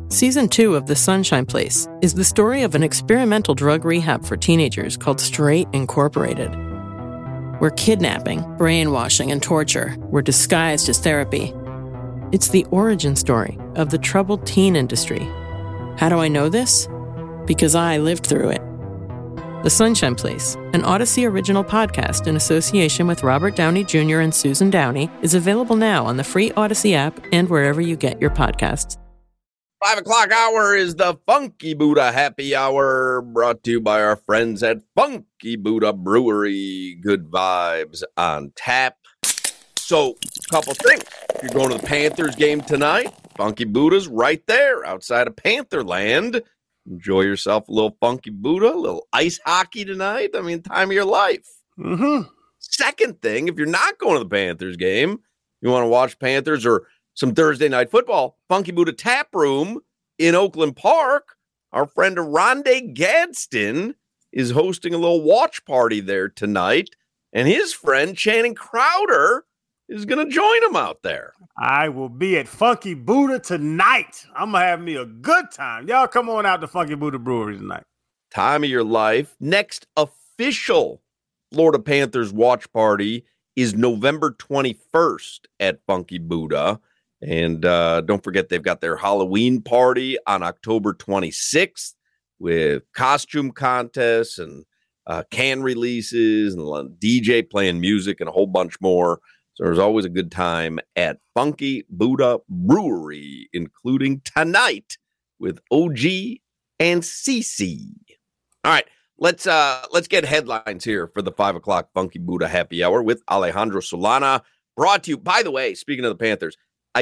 Season 2 of The Sunshine Place is the story of an experimental drug rehab for teenagers called Straight Incorporated, where kidnapping, brainwashing, and torture were disguised as therapy. It's the origin story of the troubled teen industry. How do I know this? Because I lived through it. The Sunshine Place, an Odyssey original podcast in association with Robert Downey Jr. and Susan Downey, is available now on the free Odyssey app and wherever you get your podcasts. 5 o'clock hour is the Funky Buddha Happy Hour, brought to you by our friends at Funky Buddha Brewery. Good vibes on tap. So, a couple things. If you're going to the Panthers game tonight, Funky Buddha's right there outside of Pantherland. Enjoy yourself a little Funky Buddha, a little ice hockey tonight. I mean, time of your life. Mm-hmm. Second thing, if you're not going to the Panthers game, you want to watch Panthers or some Thursday night football, Funky Buddha Tap Room in Oakland Park, our friend Rondé Gadsden is hosting a little watch party there tonight, and his friend Channing Crowder is going to join him out there. I will be at Funky Buddha tonight. I'm going to have me a good time. Y'all come on out to Funky Buddha Brewery tonight. Time of your life. Next official Florida Panthers watch party is November 21st at Funky Buddha. And don't forget, they've got their Halloween party on October 26th with costume contests and can releases and DJ playing music and a whole bunch more. So there's always a good time at Funky Buddha Brewery, including tonight with OG and CC. All right, let's get headlines here for the 5 o'clock Funky Buddha Happy Hour with Alejandro Solana. Brought to you, by the way, speaking of the Panthers, I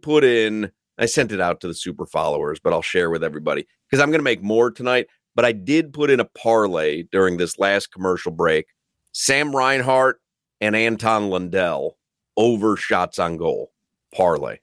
sent it out to the super followers, but I'll share with everybody because I'm going to make more tonight. But I did put in a parlay during this last commercial break. Sam Reinhart and Anton Lundell over shots on goal parlay.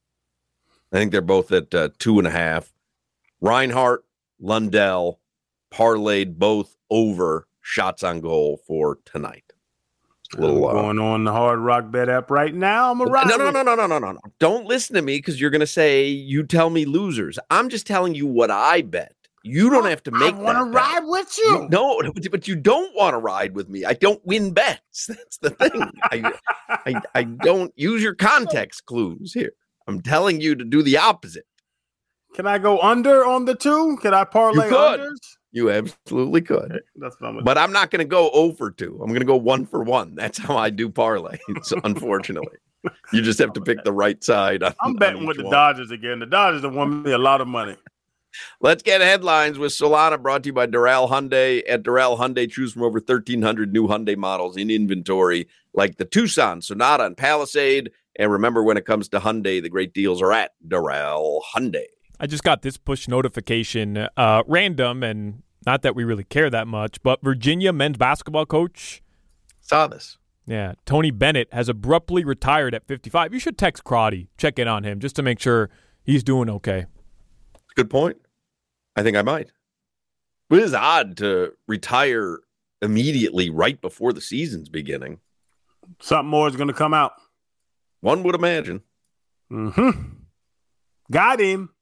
I think they're both at 2.5. Reinhart, Lundell parlayed both over shots on goal for tonight. I'm going on the Hard Rock Bet app right now. I'm a ride. No. Don't listen to me because you're going to say you tell me losers. I'm just telling you what I bet. You don't have to make that. I want to ride with you. No, but you don't want to ride with me. I don't win bets. That's the thing. I don't use your context clues here. I'm telling you to do the opposite. Can I go under on the 2? Can I parlay unders? You absolutely could. Okay, that's what I'm gonna but I'm not going to go 0 for 2. I'm going to go 1 for 1. That's how I do parlay. So unfortunately, you just have to pick the right side. I'm betting with the Dodgers again. The Dodgers have won me a lot of money. Let's get headlines with Solana, brought to you by Doral Hyundai. At Doral Hyundai, choose from over 1,300 new Hyundai models in inventory, like the Tucson, Sonata, and Palisade. And remember, when it comes to Hyundai, the great deals are at Doral Hyundai. I just got this push notification, random, and not that we really care that much, but Virginia men's basketball coach. Saw this. Yeah, Tony Bennett has abruptly retired at 55. You should text Crotty, check in on him, just to make sure he's doing okay. Good point. I think I might. It is odd to retire immediately right before the season's beginning. Something more is going to come out. One would imagine. Mm-hmm. Got him.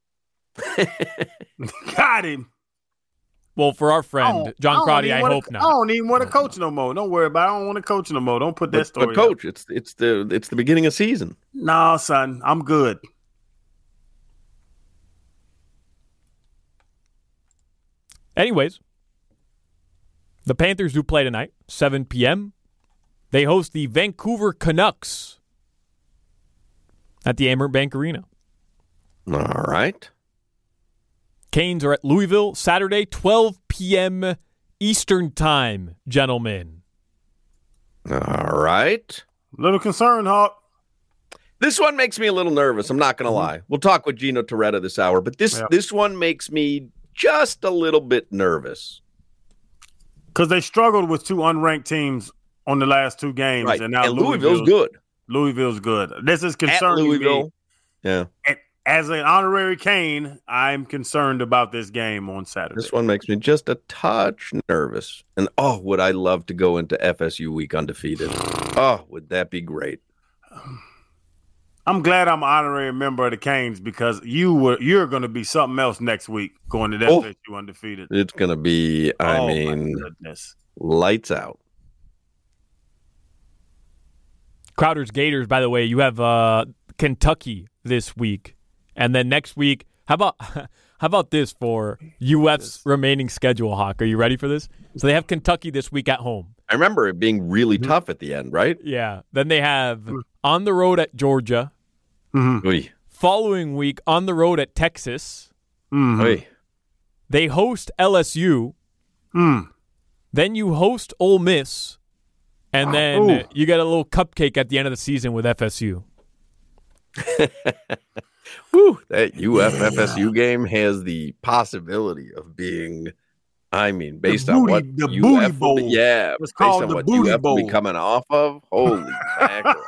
Got him. Well, for our friend, John Crotty, I hope not. I don't even want to coach no more. Don't worry about it. I don't want to coach no more. Don't put that story But coach, out. it's the beginning of season. No, son. I'm good. Anyways, the Panthers do play tonight, 7 p.m. They host the Vancouver Canucks at the Amerant Bank Arena. All right. Canes are at Louisville Saturday, 12 p.m. Eastern Time, gentlemen. All right. Little concerned, Hawk. This one makes me a little nervous. I'm not going to lie. We'll talk with Gino Torretta this hour, but this one makes me just a little bit nervous. Because they struggled with 2 unranked teams on the last 2 games. Right. And now Louisville's good. Louisville's good. This is concerning me. Yeah. As an honorary Cane, I'm concerned about this game on Saturday. This one makes me just a touch nervous. And, would I love to go into FSU week undefeated. Oh, would that be great. I'm glad I'm an honorary member of the Canes because you're going to be something else next week going to that FSU undefeated. It's going to be, I mean, lights out. Crowder's Gators, by the way, you have Kentucky this week. And then next week, how about this for UF's remaining schedule, Hawk? Are you ready for this? So they have Kentucky this week at home. I remember it being really tough at the end, right? Yeah. Then they have on the road at Georgia. Mm-hmm. Following week on the road at Texas. Mm-hmm. They host LSU. Then you host Ole Miss. And then you get a little cupcake at the end of the season with FSU. Whew, that UF-FSU game has the possibility of being, I mean, based on what the UF Booty Bowl. Based on what UF will be coming off of. Holy mackerel.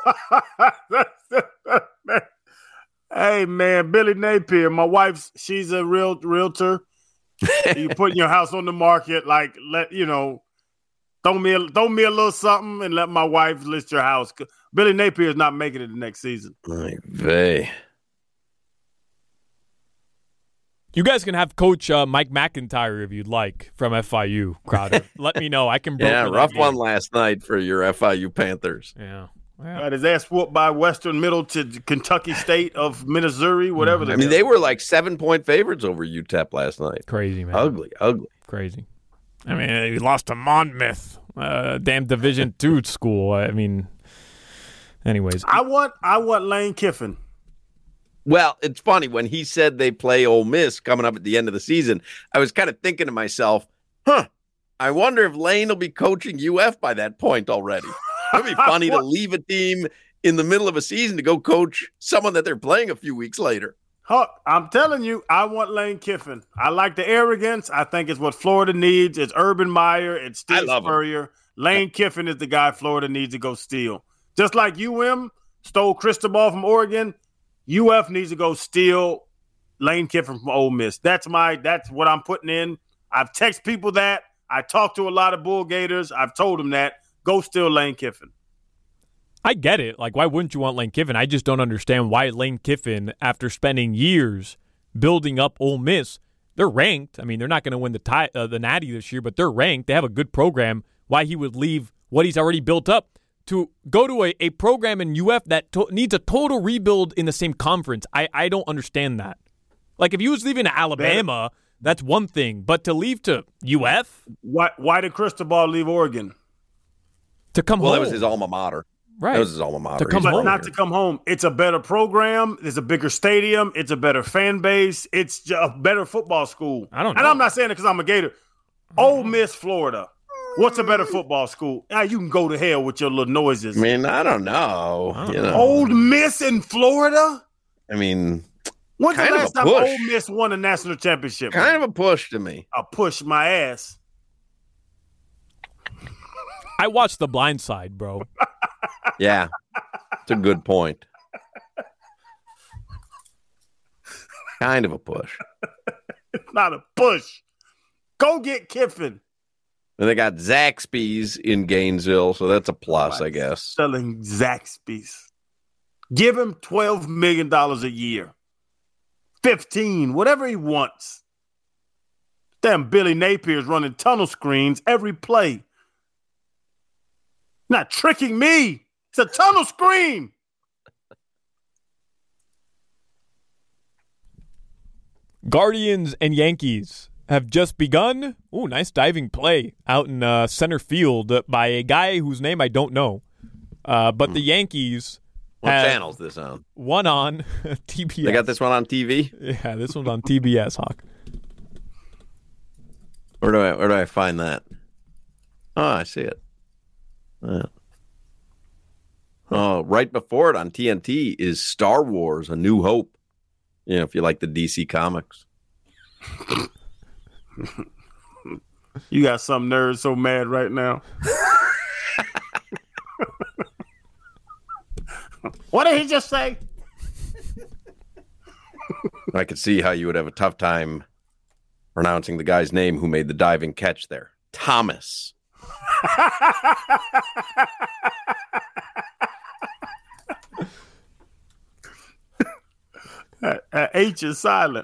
Hey, man, Billy Napier, my wife, she's a realtor. You putting your house on the market, like, throw me a little something and let my wife list your house. Billy Napier is not making it the next season. You guys can have Coach Mike McIntyre if you'd like from FIU, Crowder. Let me know. I can broker that rough game. one last night for your FIU Panthers. Yeah. Got his ass whooped by Western Middle to Kentucky State of Missouri, whatever. I mean, they were like 7-point favorites over UTEP last night. Crazy, man. Ugly. Crazy. I mean, he lost to Monmouth, damn Division II school. I mean, anyways. I want Lane Kiffin. Well, it's funny. When he said they play Ole Miss coming up at the end of the season, I was kind of thinking to myself, I wonder if Lane will be coaching UF by that point already. It would be funny to leave a team in the middle of a season to go coach someone that they're playing a few weeks later. I'm telling you, I want Lane Kiffin. I like the arrogance. I think it's what Florida needs. It's Urban Meyer. It's Steve Spurrier. Lane Kiffin is the guy Florida needs to go steal. Just like stole Cristobal from Oregon, UF needs to go steal Lane Kiffin from Ole Miss. That's what I'm putting in. I've texted people that. I talked to a lot of Bull Gators. I've told them that. Go steal Lane Kiffin. I get it. Like, why wouldn't you want Lane Kiffin? I just don't understand why Lane Kiffin, after spending years building up Ole Miss, they're ranked. I mean, they're not going to win the Natty this year, but they're ranked. They have a good program. Why he would leave what he's already built up to go to a program in UF that needs a total rebuild in the same conference. I don't understand that. Like, if he was leaving to Alabama, that's one thing. But to leave to UF? Why did Cristobal leave Oregon? To come home. Well, that was his alma mater. Right. That was his alma mater. To come home. Not to come home. It's a better program. It's a bigger stadium. It's a better fan base. It's a better football school. I don't know. And I'm not saying it because I'm a Gator. Ole Miss, Florida. What's a better football school? Now you can go to hell with your little noises. I mean, I don't know. Ole Miss in Florida? I mean, when's the last time Ole Miss won a national championship? Kind of a push to me. A push my ass. I watched The Blind Side, bro. Yeah, it's a good point. Kind of a push. It's not a push. Go get Kiffin. And they got Zaxby's in Gainesville, so that's a plus, I guess. Selling Zaxby's. Give him $12 million a year. 15, whatever he wants. Damn, Billy Napier's running tunnel screens every play. Not tricking me. It's a tunnel screen. Guardians and Yankees have just begun. Ooh, nice diving play out in center field by a guy whose name I don't know. But the Yankees What channel is this on? One on TBS. They got this one on TV? Yeah, this one's on TBS, Hawk. Where do I find that? Oh, I see it. Oh, right before it on TNT is Star Wars: A New Hope. You know, if you like the DC comics. You got some nerds so mad right now. What did he just say? I could see how you would have a tough time pronouncing the guy's name who made the diving catch there. Thomas. H is silent.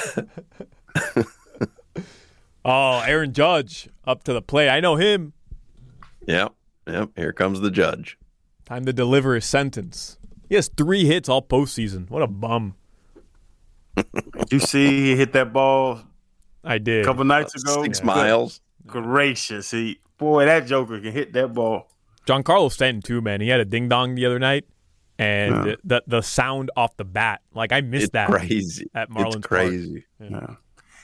Oh, Aaron Judge up to the plate. I know him. Yep. Here comes the judge. Time to deliver his sentence. He has 3 hits all postseason. What a bum. You see he hit that ball I did. a couple nights ago. 6 miles. Gracious. Boy, that joker can hit that ball. Giancarlo Stanton, too, man. He had a ding-dong the other night, and the sound off the bat. Like, I missed that. Crazy. At Marlins It's crazy. Park. Yeah.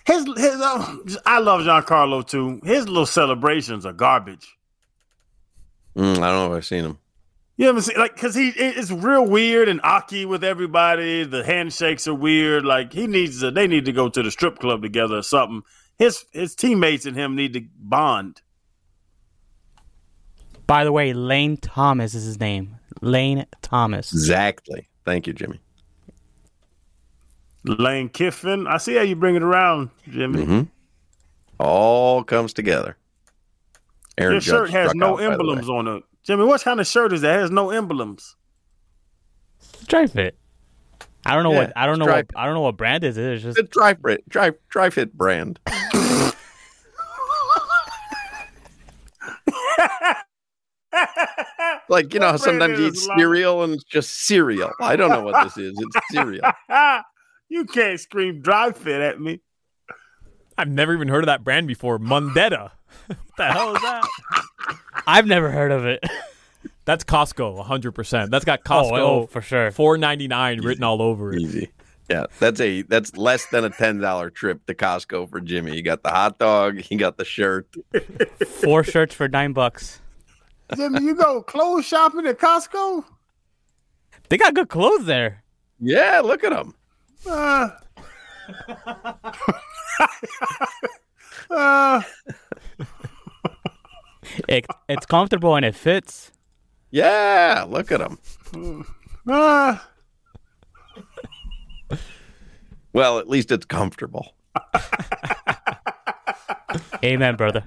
I love Giancarlo, too. His little celebrations are garbage. I don't know if I've seen him. You haven't seen, because it's real weird and awky with everybody. The handshakes are weird. Like, they need to go to the strip club together or something. His teammates and him need to bond. By the way, Lane Thomas is his name. Lane Thomas. Exactly. Thank you, Jimmy. Lane Kiffin. I see how you bring it around, Jimmy. Mm-hmm. All comes together. His shirt has no emblems on it. Jimmy, what kind of shirt is that? It has no emblems. Stripe Fit. I don't know what brand is it. It's just a Dry Fit brand. Like, you know how sometimes you eat cereal and it's just cereal. I don't know what this is. It's cereal. You can't scream Dry Fit at me. I've never even heard of that brand before. Mundetta. What the hell is that? I've never heard of it. That's Costco, 100%. That's got Costco for sure. $4.99 written all over it. Easy. Yeah, that's less than a $10 trip to Costco for Jimmy. You got the hot dog, you got the shirt. 4 shirts for $9. Jimmy, you go clothes shopping at Costco? They got good clothes there. Yeah, look at them. It's comfortable and it fits. Yeah, look at them. Well, at least it's comfortable. Amen, brother.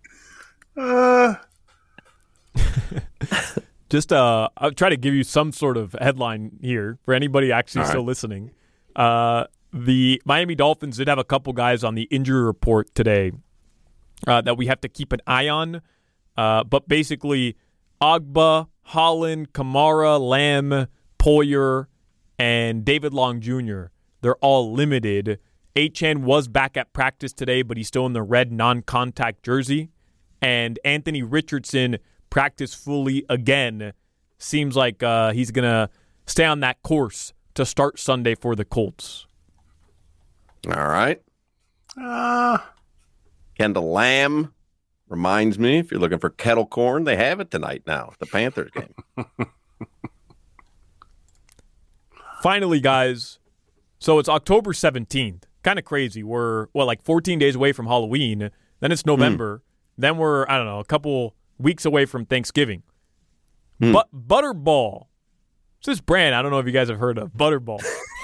Just I'll try to give you some sort of headline here for anybody actually still listening. The Miami Dolphins did have a couple guys on the injury report today that we have to keep an eye on. But basically, Agba, Holland, Kamara, Lamb, Poyer, and David Long Jr., they're all limited. Achane was back at practice today, but he's still in the red non-contact jersey. And Anthony Richardson practiced fully again. Seems like he's going to stay on that course to start Sunday for the Colts. All right. Kendall Lamb reminds me, if you're looking for kettle corn, they have it tonight now, the Panthers game. Finally, guys, so it's October 17th. Kind of crazy. We're, like 14 days away from Halloween. Then it's November. Then we're, I don't know, a couple weeks away from Thanksgiving. But Butterball. It's this brand I don't know if you guys have heard of. Butterball.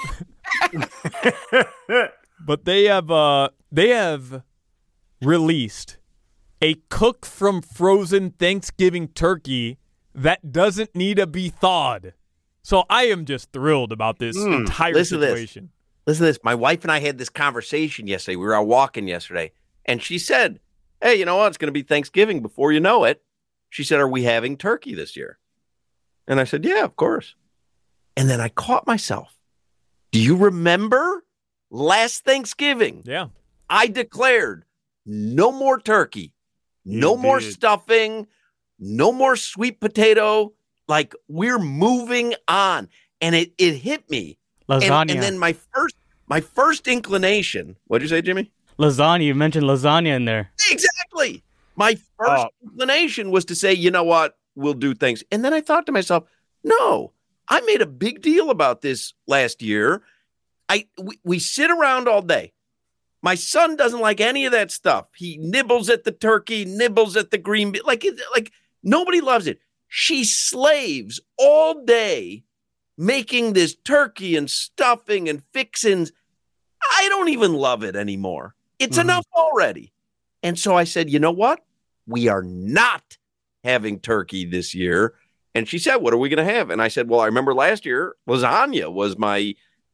But they have released a cook from frozen Thanksgiving turkey that doesn't need to be thawed. So I am just thrilled about this entire situation. Listen to this. My wife and I had this conversation yesterday. We were out walking yesterday, and she said, hey, you know what? It's going to be Thanksgiving before you know it. She said, are we having turkey this year? And I said, yeah, of course. And then I caught myself. Do you remember last Thanksgiving? Yeah. I declared no more turkey, no more stuffing, no more sweet potato. Like, we're moving on. And it hit me. Lasagna. And then my first inclination, what'd you say, Jimmy? Lasagna. You mentioned lasagna in there. Exactly. My first inclination was to say, you know what? We'll do things. And then I thought to myself, no, I made a big deal about this last year. We sit around all day. My son doesn't like any of that stuff. He nibbles at the turkey, nibbles at the green bean. Like nobody loves it. She slaves all day making this turkey and stuffing and fixins. I don't even love it anymore. It's enough already. And so I said, you know what? We are not having turkey this year. And she said, what are we going to have? And I said, well, I remember last year, lasagna was my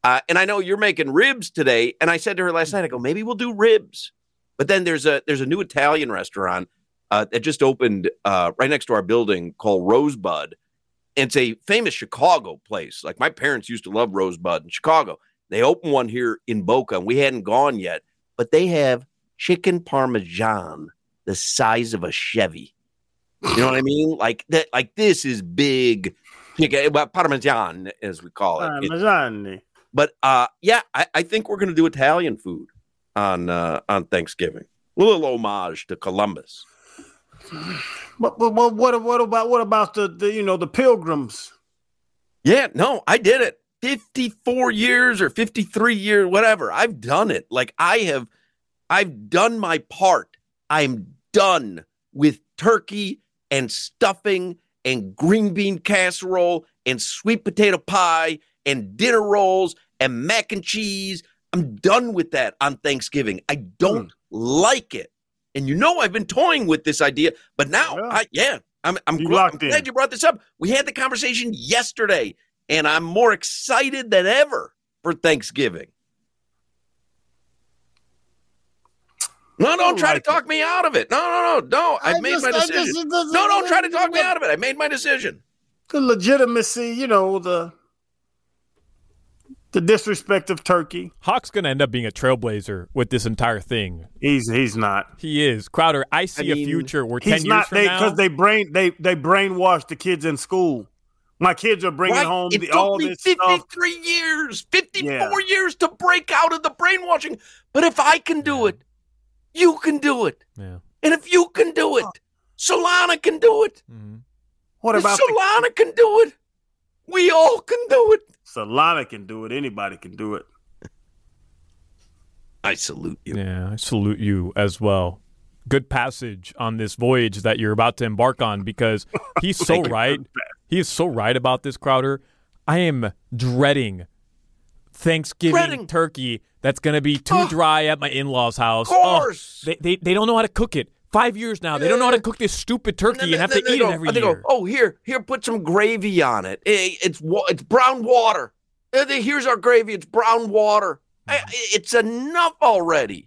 And I know you're making ribs today. And I said to her last night, I go, maybe we'll do ribs. But then there's a new Italian restaurant that just opened right next to our building called Rosebud. And it's a famous Chicago place. Like my parents used to love Rosebud in Chicago. They opened one here in Boca, and we hadn't gone yet. But they have chicken parmesan the size of a Chevy. You know what I mean? Like that. Like this is big. Parmesan, as we call it. Parmesan. But yeah, I think we're going to do Italian food on Thanksgiving. A little homage to Columbus. But what about the Pilgrims? Yeah, no, I did it. 54 years or 53 years, whatever. I've done it. Like I've done my part. I'm done with turkey and stuffing and green bean casserole and sweet potato pie and dinner rolls and mac and cheese. I'm done with that on Thanksgiving. I don't like it. And I've been toying with this idea, but now, I'm glad you brought this up. We had the conversation yesterday, and I'm more excited than ever for Thanksgiving. No, don't try to talk me out of it. No. I've made my decision. No, don't try to talk me out of it. I made my decision. The legitimacy, the disrespect of turkey. Hawk's going to end up being a trailblazer with this entire thing. He's not. He is. Crowder, I see a future where 10 years from now. Because they brainwash the kids in school. My kids are bringing home all this stuff. It took me 53 years, 54 years to break out of the brainwashing. But if I can do it, you can do it. Yeah. And if you can do it, Solana can do it. Mm-hmm. What about Solana can do it? We all can do it. Solana can do it. Anybody can do it. I salute you. Yeah, I salute you as well. Good passage on this voyage that you're about to embark on, because he's so right. He is so right about this, Crowder. I am dreading Thanksgiving turkey that's going to be too dry at my in-laws' house. Of course. They don't know how to cook it. 5 years now. They don't know how to cook this stupid turkey and have to eat it every year. Here, put some gravy on it. It's brown water. Here's our gravy. It's brown water. It's enough already.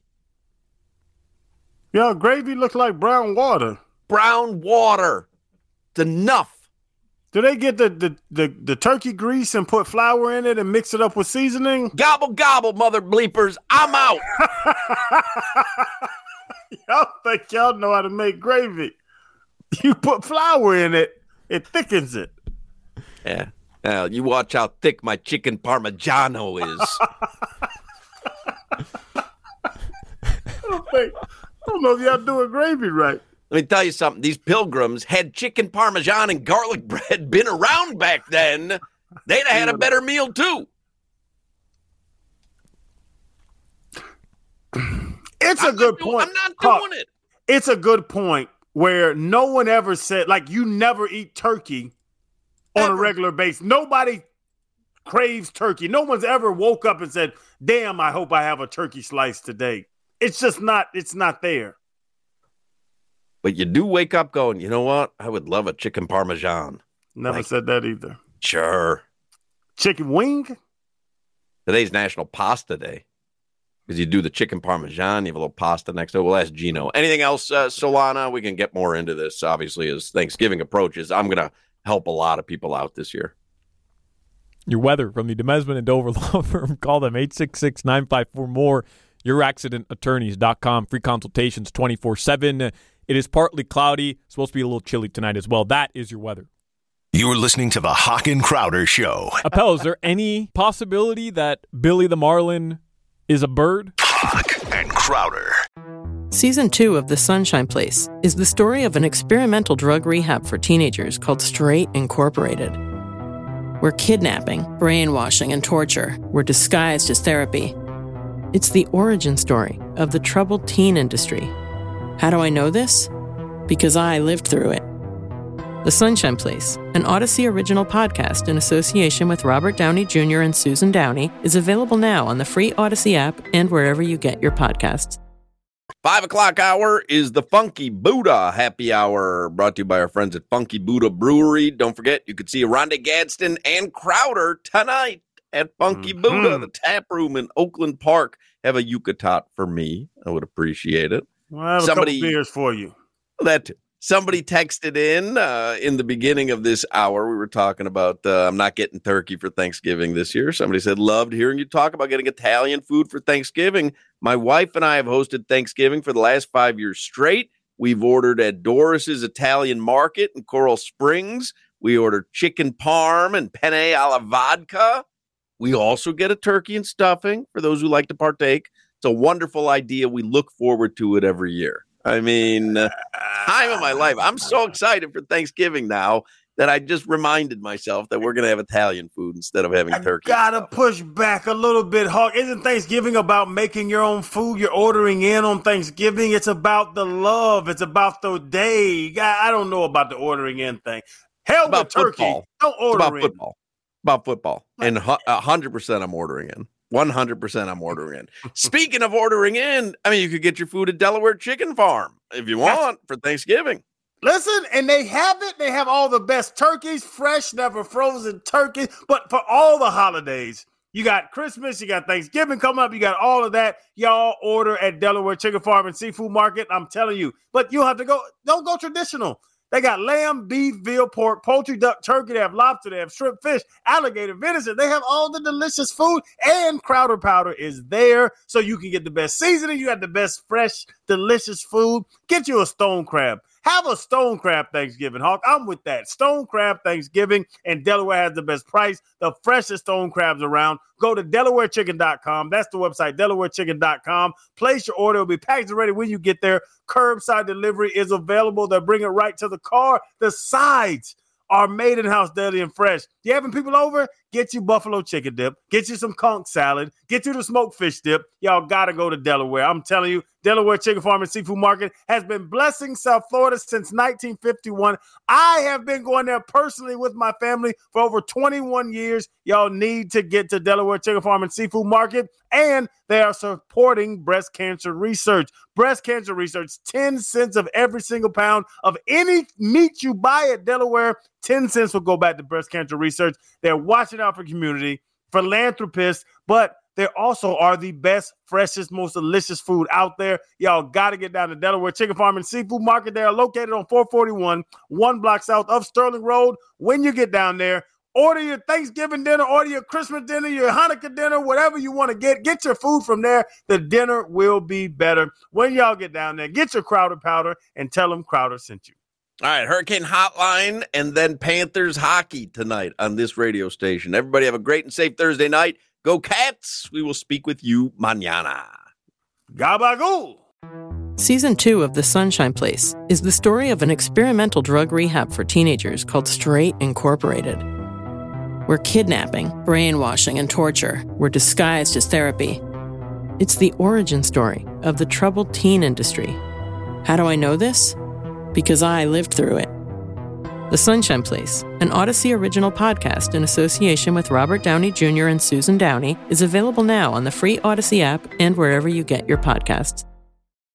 Yeah, gravy looks like brown water. Brown water. It's enough. Do they get the turkey grease and put flour in it and mix it up with seasoning? Gobble, gobble, mother bleepers. I'm out. Y'all think y'all know how to make gravy. You put flour in it, it thickens it. Yeah. Now, you watch how thick my chicken parmigiano is. I don't know if y'all doing gravy right. Let me tell you something. These Pilgrims, had chicken parmesan and garlic bread been around back then, they'd have had a better meal too. It's a good point. I'm not doing it. It's a good point where no one ever said, like, you never eat turkey on a regular basis. Nobody craves turkey. No one's ever woke up and said, damn, I hope I have a turkey slice today. It's just not, it's not there. But you do wake up going, you know what? I would love a chicken parmesan. Never said that either. Sure. Chicken wing? Today's National Pasta Day. Because you do the chicken parmesan, you have a little pasta next to it. We'll ask Gino. Anything else, Solana? We can get more into this, obviously, as Thanksgiving approaches. I'm going to help a lot of people out this year. Your weather from the Demesman and Dover Law Firm. Call them 866-954-MORE. YourAccidentAttorneys.com. Free consultations 24/7. It is partly cloudy. Supposed to be a little chilly tonight as well. That is your weather. You're listening to the Hawk and Crowder Show. Appel, is there any possibility that Billy the Marlin is a bird? Hawk and Crowder. Season 2 of The Sunshine Place is the story of an experimental drug rehab for teenagers called Straight Incorporated, where kidnapping, brainwashing, and torture were disguised as therapy. It's the origin story of the troubled teen industry. How do I know this? Because I lived through it. The Sunshine Place, an Odyssey original podcast in association with Robert Downey Jr. and Susan Downey, is available now on the free Odyssey app and wherever you get your podcasts. 5 o'clock hour is the Funky Buddha Happy Hour, brought to you by our friends at Funky Buddha Brewery. Don't forget, you can see Rhonda Gadsden and Crowder tonight at Funky Buddha, the tap room in Oakland Park. Have a Yucatot for me. I would appreciate it. Well, I have a couple beers for you. Somebody texted in the beginning of this hour. We were talking about I'm not getting turkey for Thanksgiving this year. Somebody said, loved hearing you talk about getting Italian food for Thanksgiving. My wife and I have hosted Thanksgiving for the last 5 years straight. We've ordered at Doris's Italian Market in Coral Springs. We ordered chicken parm and penne alla vodka. We also get a turkey and stuffing for those who like to partake. It's a wonderful idea. We look forward to it every year. I mean, time of my life. I'm so excited for Thanksgiving now that I just reminded myself that we're going to have Italian food instead of having turkey. Gotta push back a little bit, Hawk. Isn't Thanksgiving about making your own food? You're ordering in on Thanksgiving. It's about the love. It's about the day. I don't know about the ordering in thing. Hell with turkey. Football. Don't order in. About football. And 100% I'm ordering in. 100% I'm ordering in. Speaking of ordering in, I mean, you could get your food at Delaware Chicken Farm if you want for Thanksgiving. Listen, and they have it. They have all the best turkeys, fresh, never frozen turkey. But for all the holidays, you got Christmas, you got Thanksgiving coming up, you got all of that. Y'all order at Delaware Chicken Farm and Seafood Market. I'm telling you. But you'll have to go. Don't go traditional. They got lamb, beef, veal, pork, poultry, duck, turkey. They have lobster. They have shrimp, fish, alligator, venison. They have all the delicious food, and Crowder Powder is there so you can get the best seasoning. You got the best, fresh, delicious food. Get you a stone crab. Have a stone crab Thanksgiving, Hawk. I'm with that. Stone crab Thanksgiving, and Delaware has the best price, the freshest stone crabs around. Go to DelawareChicken.com. That's the website, DelawareChicken.com. Place your order. It'll be packaged and ready when you get there. Curbside delivery is available. They'll bring it right to the car. The sides are made in-house, deli, and fresh. You having people over? Get you buffalo chicken dip. Get you some conch salad. Get you the smoked fish dip. Y'all got to go to Delaware. I'm telling you, Delaware Chicken Farm and Seafood Market has been blessing South Florida since 1951. I have been going there personally with my family for over 21 years. Y'all need to get to Delaware Chicken Farm and Seafood Market, and they are supporting breast cancer research. Breast cancer research, 10 cents of every single pound of any meat you buy at Delaware, 10 cents will go back to breast cancer research. They're watching out for community, philanthropists, but they also are the best, freshest, most delicious food out there. Y'all got to get down to Delaware Chicken Farm and Seafood Market. They are located on 441, 1 block south of Sterling Road. When you get down there, order your Thanksgiving dinner, order your Christmas dinner, your Hanukkah dinner, whatever you want to get. Get your food from there. The dinner will be better. When y'all get down there, get your Crowder Powder and tell them Crowder sent you. All right, Hurricane Hotline and then Panthers hockey tonight on this radio station. Everybody have a great and safe Thursday night. Go Cats. We will speak with you mañana. Gabagool. Season 2 of The Sunshine Place is the story of an experimental drug rehab for teenagers called Straight Incorporated, where kidnapping, brainwashing, and torture were disguised as therapy. It's the origin story of the troubled teen industry. How do I know this? Because I lived through it. The Sunshine Place, an Odyssey original podcast in association with Robert Downey Jr. and Susan Downey, is available now on the free Odyssey app and wherever you get your podcasts.